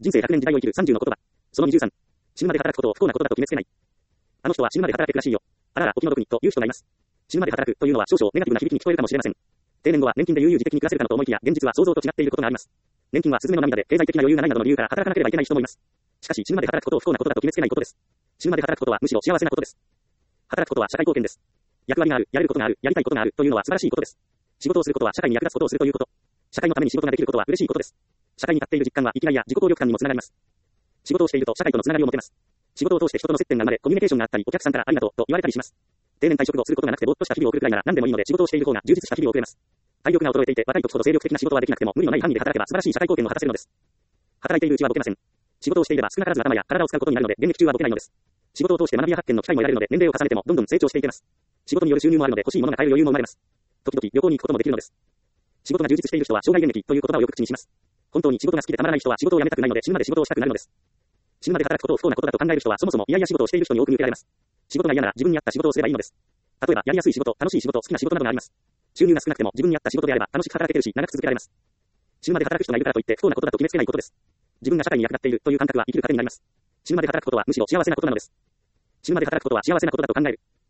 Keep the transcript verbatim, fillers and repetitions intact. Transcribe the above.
人生ひゃくねん時代を生きるさんじゅうの言葉。そのにじゅうさん。死ぬまで働くことを不幸なことだと決めつけない。あの人は死ぬまで働けるらしいよ。あらら、お気の毒に、という人がいます。死ぬまで働くというのは少々ネガティブな響きに聞こえるかもしれません。定年後は年金で悠々自適に暮らせるかのと思いきや、現実は想像と違っていることがあります。年金はスズメの涙で経済的な余裕がないなどの理由から働かなければいけない人もいます。しかし死ぬまで働くことを不幸なことだと決めつけないことです。死ぬまで働くことはむしろ幸せなことです。働くことは社会貢献です。役割がある、やれることがある、やりたいことがあるというのは素晴らしいことです。仕事をすることは社会に役立つことをするということ。社会のために仕事ができることは嬉しいことです。社会に立っている実感は生きがいや自己効力感にもつながります。仕事をしていると社会とのつながりを持てます。仕事を通して人との接点が生まれ、コミュニケーションがあったり、お客さんからありがとうと言われたりします。定年退職後することがなくてぼーっとした日々を送るくらいなら何でもいいので仕事をしている方が充実した日々を送れます。体力が衰えていて若い時ほど精力的な仕事はできなくても無理のない範囲で働けば素晴らしい社会貢献を果たせるのです。働いているうちはボケません。仕事をしていれば少なからず頭や体を使うことになるので現役中はボケないのです。仕事を通して学びや発見の機会も得られるので年齢を重ねてもどんどん成長していけます。仕事による収入もあるので欲しいものが買える余裕も生まれます。時々旅行に行くこともできるのです。仕事が充実している人は生涯現役という言葉をよく口にします。本当に仕事が好きでたまらない人は仕事を辞めたくないので死ぬまで仕事をしたくなるのです。死ぬまで働くことを不幸なことだと考える人はそもそも嫌々仕事をしている人に多く見受けられます。仕事が嫌なら自分に合った仕事をすればいいのです。例えばやりやすい仕事、楽しい仕事、好きな仕事などがあります。収入が少なくても自分に合った仕事であれば楽しく働けているし長く続けられます。死ぬまで働く人がいるからといって不幸なことだと決めつけないことです。自分が社会に役立っているという感覚は生きる糧になります。死ぬまで働くことはむしろ幸せなことなのです。死ぬまで働くことは幸せなことだと考える。